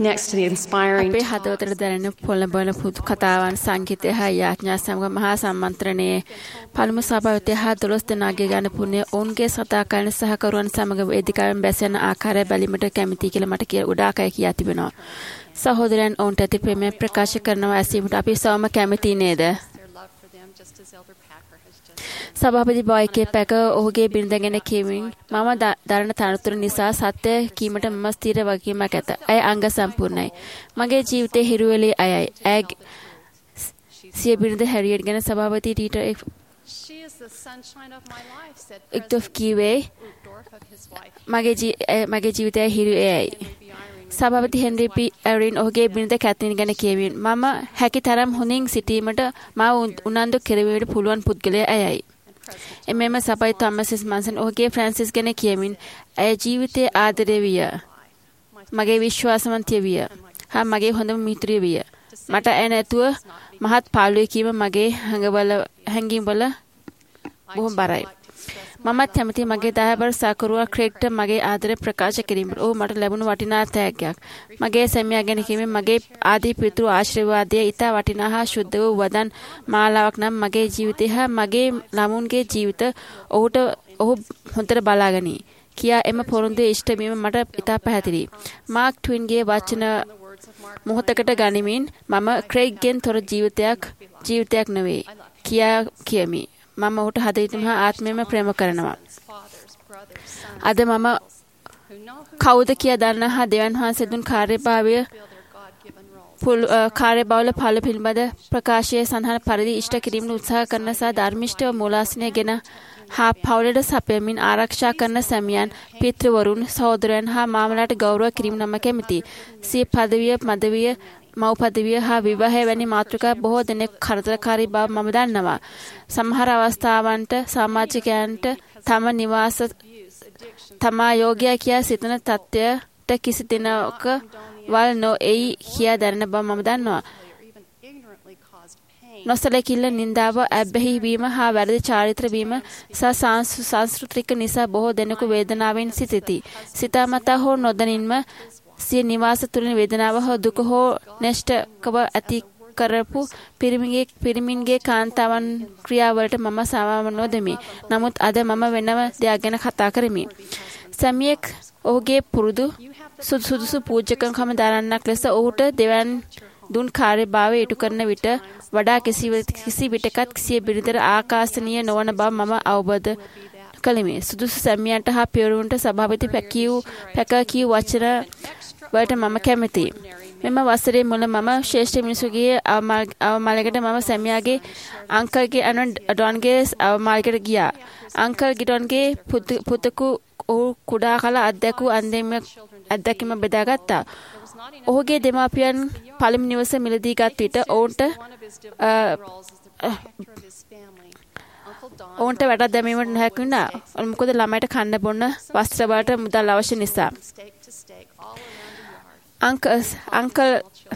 next to the inspiring අපේ හදවතට දැනෙන පොළඹවන පුදු කතාවන් සංගීතය හා යාඥා සමග මහා සම්මන්ත්‍රණයේ පළමු සභාවතේ හා 12 දෙනාගේ ගාන පුණ්‍ය ඔවුන්ගේ සතාකරණ සහකරුවන් සමග වේදිකාවෙන් බැසෙන ආකාරය බැලීමට කැමැති කියලා මට ගොඩාක් අය කියා තිබෙනවා. සහෝදරයන් ඔවුන්ට ඇති ප්‍රේමය ප්‍රකාශ කරනවා ඇසීමට අපි සවම කැමැති නේද? සභාපති බොයිකේ පැක ඔහුගේ බිරිඳගෙන කියමින් මම දරන තනතුර නිසා සත්‍ය කීමට මම ස්ථිර වගකීමක් ඇත. ඇය අංග සම්පූර්ණයි. මගේ ජීවිතයේ හිරුවෙලේ අයයි. ඇය සිය බිරිඳ හැරියට් ගැන සභාපති ටීටර් එක්ටොෆ් කීවේ මගේ ජීවිතයේ හිරු එයයි. සභාපති හෙන්රි පී ඇරින් ඔහුගේ බිරිඳ කැත්ලින් ගැන කියමින් මම හැකි තරම් හොඳින් සිටීමට මාව උනන්දු කෙරෙන්නට පුළුවන් පුද්ගලයා ඇයයි. එමෙම සභාපති තෝමස් මන්සන් ඔහුගේ ෆ්‍රැන්සිස් ගැන කියමින් ඇය ජීවිතයේ ආදරය විය. මගේ විශ්වාසවන්තය විය. හා මගේ හොඳම මිත්‍රය විය. මට ඇය නැතුව මහත් පාළුවේ කීම මගේ හැඟීම්වල බොහොම බරයි. මමත් කැමති මගේ දහබර සහකරුවා ක්‍රේග්ට මගේ ආදරය ප්‍රකාශ කිරීමට. ඔහු මට ලැබුණු වටිනා තෑග්ගයක්. මගේ සැමියා ගැන කියමින් මගේ ආදී පිතෘ ආශිර්වාදය ඉතා වටිනා හා ශුද්ධ වූ වදන් මාලාවක් නම් මගේ ජීවිතය හා මගේ ළමුන්ගේ ජීවිත ඔහු හොඳට බලාගනී. කියා එම පොරොන්දුවේ ඉෂ්ට වීම මට ඉතා පැහැදිලියි. මාක් ට්වින්ගේ වචන මොහොතකට ගනිමින් මම ක්‍රේග්ගෙන් තොර ජීවිතයක් නෙවෙයි කියා කියමි. මම ඔහුට හදවතින්ම ආත්මයෙන්ම ප්‍රේම කරනවා. අද මම කවුද කියා දන්නා හා දෙවන් වහන්සේ දුන් කාර්යබහුල ඵල පිළිබඳ ප්‍රකාශයේ සඳහන් පරිදි ඉෂ්ට කිරීමට උත්සාහ කරන සහ ධර්මිෂ්ඨව මූලාසනය ගෙන හා පවුලට සපයමින් ආරක්ෂා කරන සැමියන්, පිතෘවරුන්, සහෝදරයන් හා මාමලාට ගෞරව කිරීම නම් කැමැති. සිය පදවිය, මදවිය, මව් පදවිය හා විවාහය වැනි මාතෘකා බොහෝ දෙනෙක් කරදරකාරී බව මම දන්නවා. සමහර අවස්ථාවන්ට සමාජිකයන්ට තම නිවාස තමා යෝග්‍යයි කියා සිතන තත්ත්වයට කිසි දිනක වල් නොඑයි කියා දැනෙන බව මම දන්නවා. නොසලකිල්ල, නින්දාව, ඇබ්බැහි වීම හා වැරදි චාරිත්‍ර වීම සහ සංස්කෘතික නිසා බොහෝ දෙනෙකු වේදනාවෙන් සිටිති. සිතාමතා හෝ නොදැනින්ම සිය නිවාස තුළින් වේදනාව හෝ දුක හෝ නෙෂ්ඨකව ඇති කරපු පිරිමින්ගේ කාන්තාවන් ක්‍රියාවලට මම සමාව නොදෙමි. නමුත් අද මම වෙනම දෙයක් ගැන කතා කරමි. සැමියෙක් ඔහුගේ පුරුදු සුදුසු පූජකකම දරන්නක් ලෙස ඔහුට දෙවන් දුන් කාර්යභාරය ඉටු කරන විට වඩා කිසි විටකත් සිය බිරිඳට ආකර්ෂණීය නොවන බව මම අවබෝධ කළෙමි. සුදුසු සැමියන්ට හා පියවරුන්ට සභාපති පැක කී වචන වලට මම කැමතියි. මෙම වසරේ මුල මම ශ්‍රේෂ්ඨ මිනිසුගේ අවමාලයකට මම සැමියාගේ අංකල්ගේ ඩොන්ගේ අවමාලයකට ගියා. අංකල් ගිඩොන්ගේ පුතෙකු ඔහු කුඩා කල අත්දැකීම බෙදාගත්තා. ඔහුගේ දෙමාපියන් පළමු නිවස මිලදී ගත් විට ඔවුන්ට වැටක් දැමීමට නොහැකි වුණා. මොකද ළමයට කන්න බොන්න වස්ත්‍ර වලට මුදල් අවශ්‍ය නිසා. අංකල්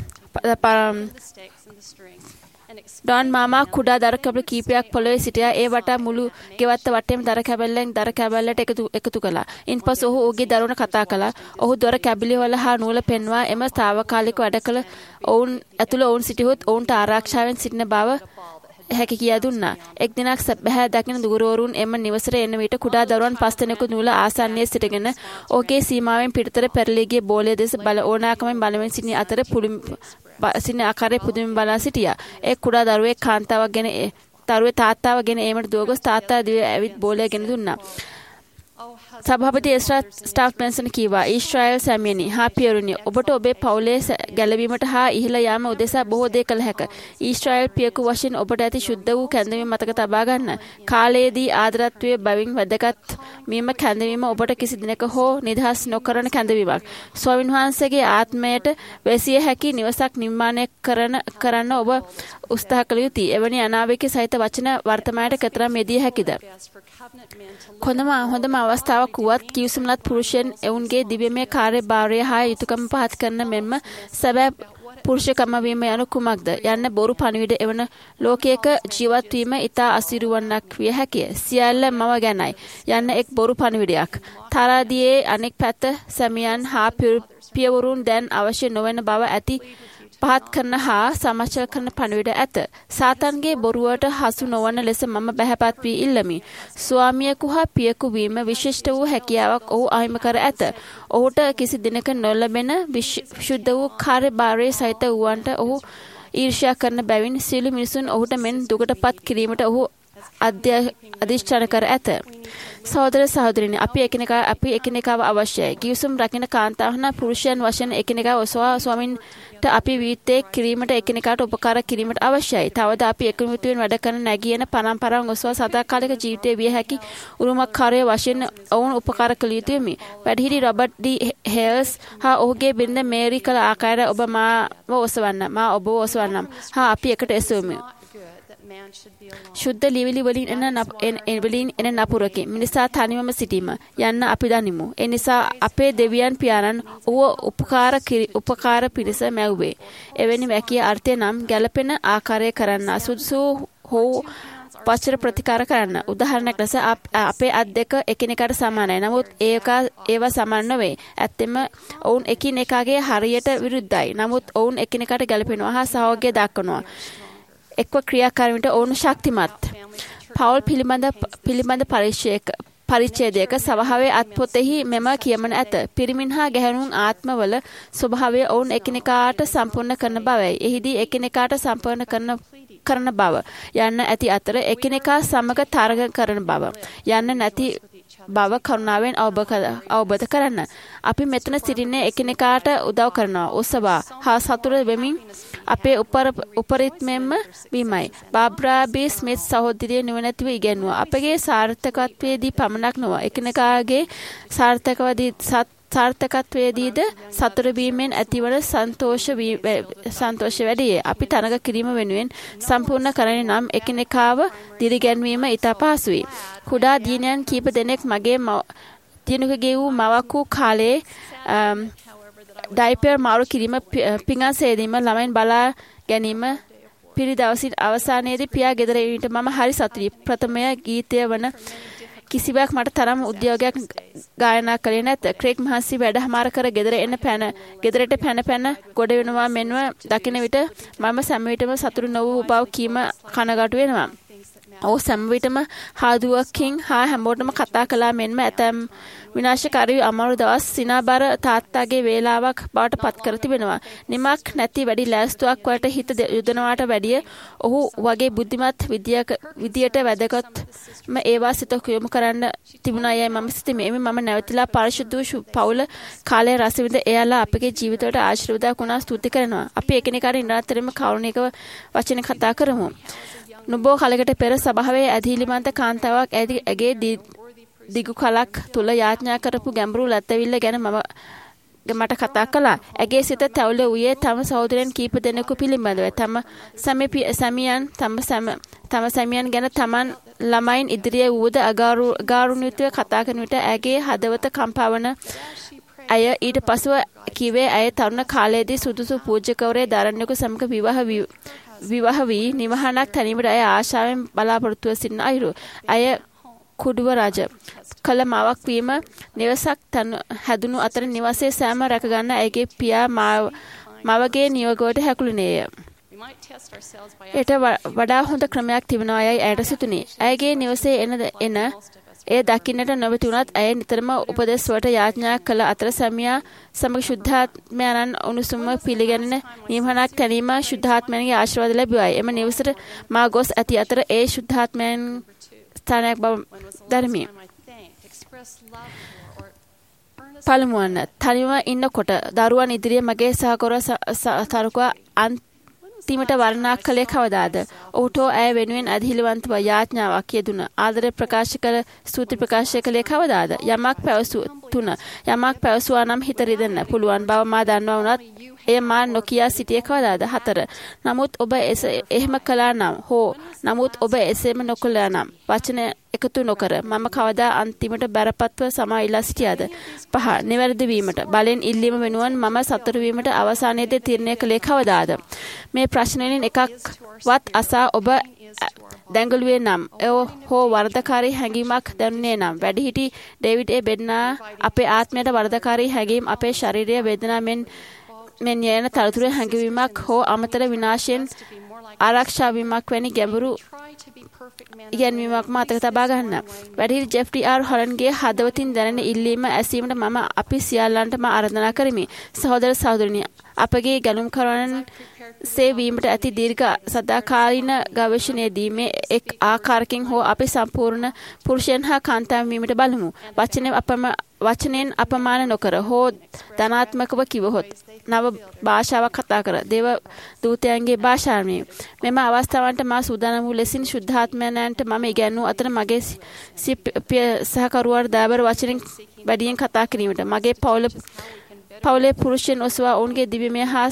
ඩොන් මාමා කුඩා දර කැබලි කීපයක් පොළවේ සිටියා. ඒ වටා මුළු ගෙවත්ත වටේම දර කැබල්ලට එකතු කළා. ඉන්පසු ඔහු ඔහුගේ දරුවන්ට කතා කළා. ඔහු දොර කැබලි වල හා නූල පෙන්වා එම తాවකාලික වැඩ කළ ඔවුන් ඇතුළ ඔවුන් සිටියොත් ඔවුන්ට ආරක්ෂාවෙන් සිටින බව හැකි කියා දුන්නා. එක් දිනක් බැහැ දකින දුරවරුන් එම නිවසට එන විට කුඩා දරුවන් 5 දෙනෙකු නූල ආසන්නයේ සිටගෙන ඔහුගේ සීමාවෙන් පිටතට පෙරළී ගිය බෝලය දෙස ඕනෑකමෙන් බලමින් සිටින අතර සිටින ආකාරයේ පුදුමින් බලා සිටියා. ඒ කුඩා දරුවේ තාත්තාව ගෙන ඒමට දුවගොස් තාත්තා දිව ඇවිත් බෝලය ගෙන දුන්නා. සභාපති එස්රා ස්ටාෆ් මෙන්සන් කීවා, ඊශ්‍රායල් සැමියනි හා පියවරුනි, ඔබට ඔබේ පවුලේ ගැලවීමට හා ඉහළ යාම උදෙසා බොහෝ දේ කළ හැක. ඊශ්‍රායල් පියකු වශයෙන් ඔබට ඇති ශුද්ධ වූ කැඳවීම මතක තබා ගන්න. කාලයේදී ආදරත්වයේ බැවින් වැදගත් වීම කැඳවීම ඔබට කිසි දිනක හෝ නිදහස් නොකරන කැඳවීමක්. ස්වාමීන් වහන්සේගේ ආත්මයට වැසිය හැකි නිවසක් නිර්මාණය කරන්න ඔබ උත්සාහ කළ යුතුයි. එවැනි අනාවේක සහිත වචන වර්තමානයට කතරම් යෙදිය හැකිද? හොඳම අවස්ථාවක් වුවත් කිවිසුම්ලත් පුරුෂයන් එවුන්ගේ දිව්‍යමය කාර්යභාරය හා යුතුයකම් පහත් කරන මෙන්ම පුරුෂකම වීම යනු කුමක්ද යන්න බොරු පණිවිඩ එවන ලෝකයක ජීවත් වීම ඉතා අසිරුවන්නක් විය හැකිය. සියල්ල මම ගැනයි යන්න එක් බොරු පණිවිඩයක්. තරාදියේ අනෙක් පැත්ත සැමියන් හා පියවරුන් දැන් අවශ්‍ය නොවන බව ඇති පහත් කරන හා සමච්චල කරන පණිවිඩ ඇත. සාතන්ගේ බොරුවට හසු නොවන ලෙස මම බැහැපත් වී ඉල්ලමි. ස්වාමියෙකු හා පියෙකු වීම විශිෂ්ට වූ හැකියාවක් ඔහු අහිමි කර ඇත. ඔහුට කිසි දිනක නොලැබෙන විශුද්ධ වූ කාර්යභාරයේ සහිත වූවන්ට ඔහු ඊර්ෂ්‍යා කරන බැවින් සියලු මිනිසුන් ඔහුට මෙන් දුකටපත් කිරීමට ඔහු අධිෂ්ඨාන කර ඇත. සහෝදර සහෝදරිනි අපි එකිනෙකාව අවශ්‍යයි. ගිවිසුම් රකින්න කාන්තාවන පුරුෂයන් වශයෙන් එකිනෙකාව ඔසවා ස්වාමින්ට අපි විවිධ කිරීමට එකිනෙකාට උපකාර කිරීමට අවශ්‍යයි. තවද අපි එකමුතුවෙන් වැඩ කරන නැගියන පරම්පරාවන් ඔසවා සදාකාලික ජීවිතයේ විය හැකි උරුමකාරය වශයෙන් ඔවුන් උපකාර කළ යුතුයමි. වැඩිහිටි රොබර්ට් ඩී හෙයර්ස් හා ඔහුගේ බිරිඳ මේරි කළ ආකාරය ඔබ මාව ඔසවන්න මා ඔබව ඔසවන්නම් හා අපි එකට එසෙමු. ශුද්ධ ලිවිලි වලින් එන නපුරකි. මිනිසා තනිවම සිටීම යන්න අපි දනිමු. ඒ නිසා අපේ දෙවියන් පියාණන් ඌව උපකාර පිණිස මැව්වේ. එවැනි වැකිය අර්ථය නම් ගැළපෙන ආකාරය කරන්න සුදුසු හෝ වචන ප්‍රතිකාර කරන්න. උදාහරණයක් ලෙස අපේ අත් දෙක එකිනෙකට සමානයි. නමුත් ඒවා සමාන නොවේ. ඇත්තෙම ඔවුන් එකිනෙකාගේ හරියට විරුද්ධයි. නමුත් ඔවුන් එකිනෙකට ගැළපෙනවා හා සහයෝගය දක්වනවා. එක්ව ක්‍රියාකාරීන්ට ඔවුන් ශක්තිමත්. පවුල් පිළිබඳ පරිච්ඡේදයක සභාවේ අත්පොතෙහි මෙම කියමන ඇත. පිරිමින් හා ගැහැණුන් ආත්මවල ස්වභාවය ඔවුන් එකිනෙකාට සම්පූර්ණ කරන බවයි. එහිදී එකිනෙකාට සම්පූර්ණ කරන බව යන්න ඇති අතර එකිනෙකා සමග තරග කරන බව යන්න නැති බව කරුණාවෙන් අවබෝධ කරන්න. අපි මෙතන සිටින්නේ එකිනෙකාට උදව් කරනවා, උත්සවා හා සතුට වෙමින් අපේ උපරිත්මෙන්ම වීමයි. බාබ්‍රා බී ස්මිත් සහෝදරිය නිවනැතිව ඉගෙනුවා. අපගේ සාර්ථකත්වයේදී පමණක් නොව එකිනෙකාගේ සාර්ථකත්වයේදීද සතුට වීමෙන් ඇතිවන සන්තෝෂ වැඩියේ. අපි තරඟ කිරීම වෙනුවෙන් සම්පූර්ණ කරන්නේ නම් එකිනෙකාව දිරිගැන්වීම ඉතා පහසුයි. කුඩා දිනයන් කීප දෙනෙක් මගේ දිනුකගේ වූ මවක් වූ කාලේ ඩයිපර් මාරු කිරීම, පිඟන් සේදීම, ළමයින් බලා ගැනීම පිරි දවසින් අවසානයේදී පියා ගෙදර එනවිට මම හරි සතුටුයි. ප්‍රථමය ගීතය වන කිසිවක් මට තරම් උද්‍යෝගයක් ගායනා කළේ නැත. ක්‍රේග් මහන්සි වැඩහමාර කර ගෙදරට පැන ගොඩ වෙනවා මෙන්ව දකින විට මම සෑම විටම සතුටු නොවූ බව කීම කනගාටු වෙනවා. ඔහු සෑම විටම හාදුවකින් හා හැමෝටම කතා කළා මෙන්ම ඇතැම් විනාශකාරී අමාරු දවස් සිනාබර තාත්තාගේ වේලාවක් බවට පත් කර තිබෙනවා. නිමක් නැති වැඩි ලෑස්තුවක් වලට හිත යොදනවාට වැඩිය ඔහු වගේ බුද්ධිමත් විදියට වැදගත්ම ඒවා සිත යොමු කරන්න තිබුණා යයි මම සිතමි. මම නැවතිලා පරිශුද්ධ පවුල කාලය රස විඳ එයාලා අපගේ ජීවිතවලට ආශිර්වාදයක් වුණා ස්තුති කරනවා. අපි එකිනෙකාට නිරන්තරයෙන්ම කරුණිකව වචන කතා කරමු. නොබෝ කලකට පෙර සභාවේ ඇදහිලිමන්ත කාන්තාවක් ඇගේ දිගු කලක් තුල යාඥා කරපු ගැඹුරු ලැත්තවිල්ල ගැන මට කතා කළා. ඇගේ සිත තැවුල වූයේ තම සහෝදරයන් කීප දෙනෙකු පිළිබඳව. තම සැමියන් ගැන තමන් ළමයින් ඉදිරියේ වූද අගාරුණිතව කතා කරන විට ඇගේ හදවත කම්පාවන අය ඊට පසුව කිව්වේ ඇය තරුණ කාලයේදී සුදුසු පූජකවරේ දරණ්‍යක සමග විවාහ වී නිවහනක් තැනීමට ඇය ආශාවෙන් බලාපොරොත්තුව සිටින අයුරු. ඇය කුඩුව රජ කළ මවක් වීම නිවසක් හැදුණු අතර නිවසේ සෑම රැකගන්න ඇයගේ පියා මවගේ නියෝගයට හැකුළුනේය. එයට වඩා හොඳ ක්‍රමයක් තිබෙනවා යයි ඇයට සිතුනි. ඇයගේ නිවසේ එන එය දකින්නට නොමැති වුණත් ඇය නිතරම උපදෙස් වලට යාඥා කළ අතර සැමියා සමග ශුද්ධාත්මයන්න් උණුසුම පිළිගැනෙන නිවහනක් තැනීම ශුද්ධාත්මයන්ගේ ආශිර්වාද ලැබුවායි. එම නිවසට මා ගොස් ඇති අතර ඒ ශුද්ධාත්මයන් ස්ථානයක් බව ධර්මී. පළමුවන්න තනිව ඉන්නකොට දරුවන් ඉදිරියේ මගේ සහකර සරුකවා අන්තිමට වර්ණනා කළේ කවදාද? ඔහුට ඇය වෙනුවෙන් අධිලිවන්තව යාඥාවක් යෙදුන ආදර ප්‍රකාශ කළ ස්තුති ප්‍රකාශ කළේ කවදාද? යමක් පැවසුවොත් 3 යමක් පැවසුවා නම් හිත රිදෙන්න පුළුවන් බව මා දන්නවා වුණත් එය මා නොකියා සිටියේ කවදාද? 4 නමුත් ඔබ එහෙම කළා නම් නමුත් ඔබ එසේම නොකළා නම් වචන එකතු නොකර මම කවදා අන්තිමට බරපත්ව සමා ඉලා සිටියාද? 5 නිවැරදි වීමට බලෙන් ඉල්ලීම වෙනුවන් මම සතුරු වීමට අවසානයේදී තීරණය කළේ කවදාද? මේ ප්‍රශ්නවලින් එකක්වත් අසා ඔබ දැඟලුවේ නම් හෝ වරදකාරී හැඟීමක් දැනුනේ නම් වැඩිහිටි ඩේවිඩ් බෙඩ්නා අපේ ආත්මයට වරදකාරී හැඟීම් අපේ ශාරීරික වේදනා මෙන් යන තලතුරු හැඟීමක් හෝ අමතර විනාශයෙන් ආරක්ෂා වීමක් වැනි ගැඹුරු ඉගැන්වීමක් මතක තබා ගන්න. වැඩිහිටි ජෙෆ්රි ආර් හොලන්ගේ හදවතින් දැනෙන ඉල්ලීම ඇසීමට මම අපි සියල්ලන්ටම ආරාධනා කරමි. සහෝදර සහෝදරනි අපගේ ගැලුම්කරුවන් සේවීමට ඇති දීර්ඝ සදාකාලීන ගවේෂණයේදී මේ එක් ආකාරකින් හෝ අපි සම්පූර්ණ පුරුෂයන් හා කාන්තාවන් වීමට බලමු. වචනෙන් අපමාන නොකර හෝ ධනාත්මකව කිවහොත් නව භාෂාවක් කතා කර දේව දූතයන්ගේ භාෂාවෙන් මෙම අවස්ථාවන්ට මා සූදානම් වූ ලෙසින් ශුද්ධාත්මයන්ට මම ඉගැන්වූ අතර මගේ සහකරුවාට දයාබර වචනෙන් වැඩියෙන් කතා කිරීමට මගේ පවුලේ පුරුෂයන් ඔසවා ඔවුන්ගේ දිව්‍යමය හා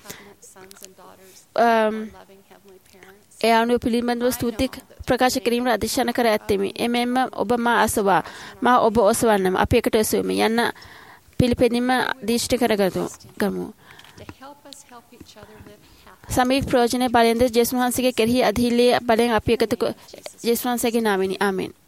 ඒ අනුව පිළිබඳව ස්තුති ප්‍රකාශ කිරීමට අධිෂ්ඨාන කර ඇත්තෙමි. එමෙන්ම ඔබ මා අසවා මා ඔබ ඔසවන්නම අපි එකට ඔසවෙමු යන්න පිළිපෙදීම දිෂ්ටි කරගමු. සමීප ප්‍රයෝජන බලෙන්ද ජේසුස් වහන්සේගේ කෙරෙහි අධිල්ලේ බලෙන් අපි එකතු ජේසුස් වහන්සේගේ නාමයෙන් ආමෙන්.